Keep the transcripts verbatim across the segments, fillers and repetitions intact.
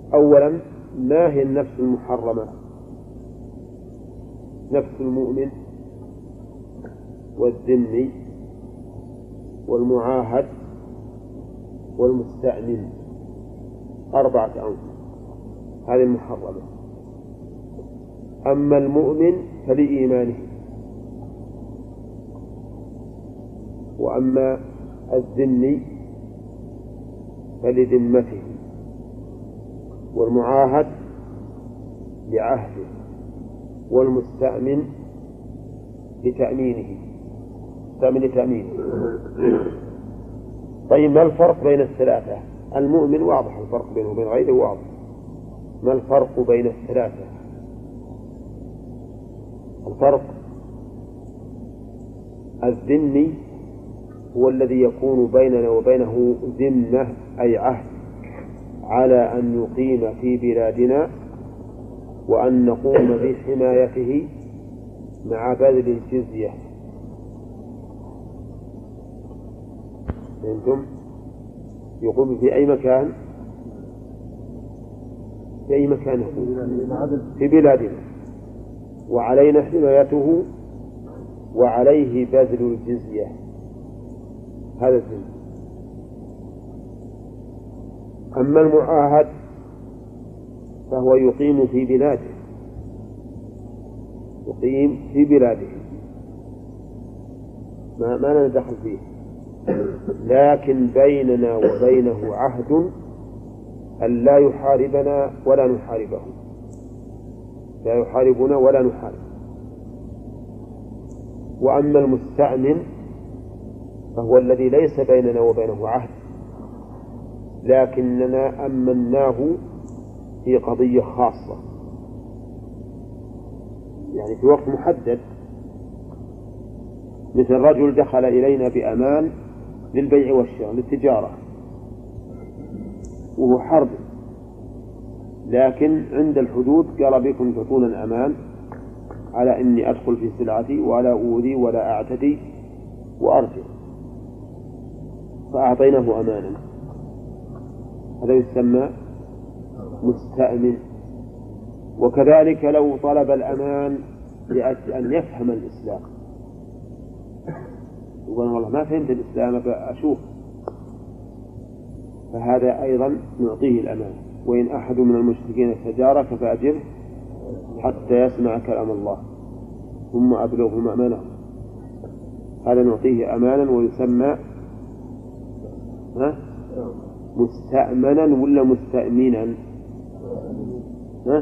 أولا ما هي النفس المحرمة؟ نفس المؤمن والذمي والمعاهد والمستأمن، أربعة أنواع، هذه المحرمة. أما المؤمن فلإيمانه، وأما الذمي فلذمته، والمعاهد لعهده، والمستأمن لتأمينه، مستأمن لتأمينه. طيب ما الفرق بين الثلاثة؟ المؤمن واضح الفرق بينه وبين غيره واضح، ما الفرق بين الثلاثة؟ الفرق الذمي هو الذي يكون بيننا وبينه ذمة أي عهد على أن يقيم في بلادنا وأن نقوم بحمايته مع بذل الجزية. فهمتم؟ يقوم في أي مكان، في أي مكان في بلادنا، وعلينا حمايته وعليه بذل الجزية، هذا الذمة. أما المعاهد فهو يقيم في بلاده، يقيم في بلاده ما, ما لنا دخل فيه، لكن بيننا وبينه عهد أن لا يحاربنا ولا نحاربه، لا يحاربنا ولا نحارب. وأما المستأمن فهو الذي ليس بيننا وبينه عهد، لكننا أمناه في قضية خاصة، يعني في وقت محدد، مثل رجل دخل إلينا بأمان للبيع والشراء للتجارة وهو حرب، لكن عند الحدود قال بكم تعطون الأمان على أني أدخل في سلعتي ولا أؤذي ولا أعتدي وأرجع، فأعطيناه أمانا، هذا يسمى مستأمن. وكذلك لو طلب الأمان لأجل أن يفهم الإسلام، يقول والله ما فهمت الإسلام أشوف، فهذا أيضا نعطيه الأمان. وإن أحد من المشركين استجارك فأجره حتى يسمع كلام الله ثم أبلغه مأمنه، هذا نعطيه أمانا ويسمى ها مستأمنا ولا مستأمنا؟ ها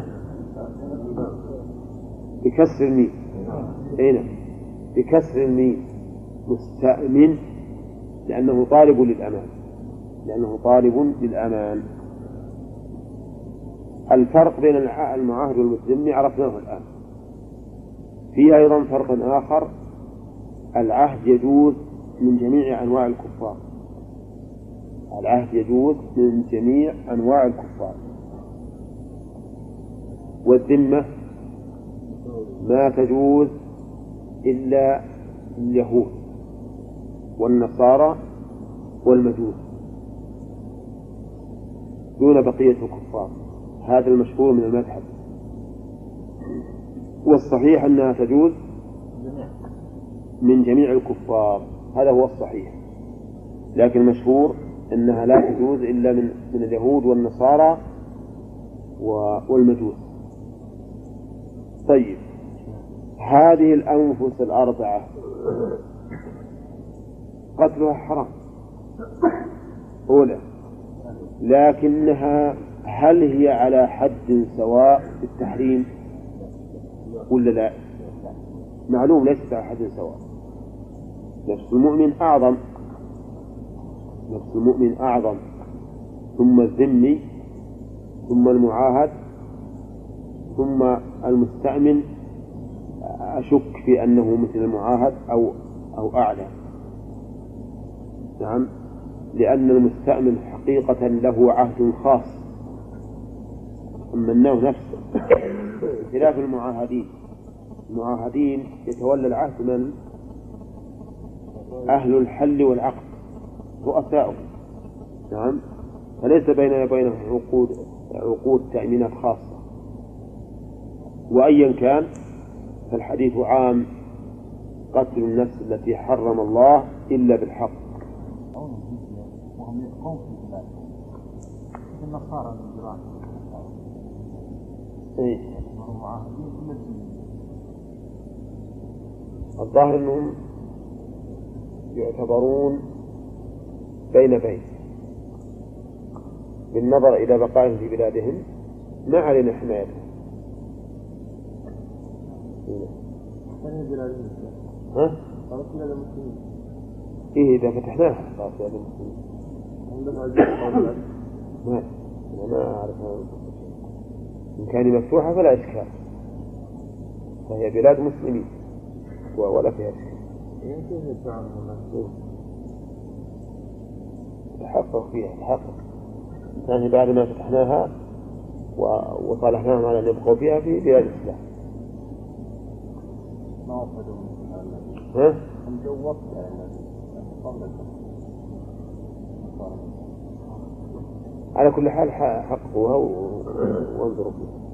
بكسر الميم، هنا بكسر الميم مستأمن، لأنه طالب للأمان، لأنه طالب للأمان. الفرق بين المعاهد والمستأمن عرفناه الآن. فيه أيضا فرق آخر، العهد يجوز من جميع أنواع الكفار، العهد يجوز من جميع أنواع الكفار. والذمة ما تجوز إلا اليهود والنصارى والمجوس دون بقية الكفار، هذا المشهور من المذهب، والصحيح أنها تجوز من جميع الكفار، هذا هو الصحيح، لكن المشهور أنها لا تجوز إلا من, من اليهود والنصارى والمجوس. طيب هذه الأنفس الأربعة قتلها حرام أولى، لكنها هل هي على حد سواء في التحريم ولا لا؟ معلوم ليست على حد سواء. نفس المؤمن أعظم، نفس المؤمن أعظم، ثم الذمي، ثم المعاهد، ثم المستأمن، أشك في أنه مثل المعاهد أو أو أعلى. نعم، لأن المستأمن حقيقة له عهد خاص أمناه نفسه، بخلاف المعاهدين. المعاهدين يتولى العهد من؟ أهل الحل والعقد، رؤساؤه. نعم، فليس بيننا وبينهم عقود عقود تأمينات خاصة. وأيا كان فالحديث عام: قتل النفس التي حرم الله إلا بالحق. وهم يبقون في البلاد النصارى من الجيران. إيه. الظاهر أنهم يعتبرون بين بين بالنظر إلى بقائهم في بلادهم، ما علينا حمايتهم. ها؟ قالت بلاد المسلمين. إيه إذا فتحناها قالت بلاد المسلمين. ما أنا ما أعرف إن كان مفتوحة فلا إشكال، فهي بلاد مسلمين ولا فيها إشكال. تحقق فيها تحقق يعني بعد ما فتحناها وصالحناهم على أن يبقوا فيها في بلاد الإسلام. ما وصلوا ها؟ الجواب على كل حال حققوها وانظروا فيها.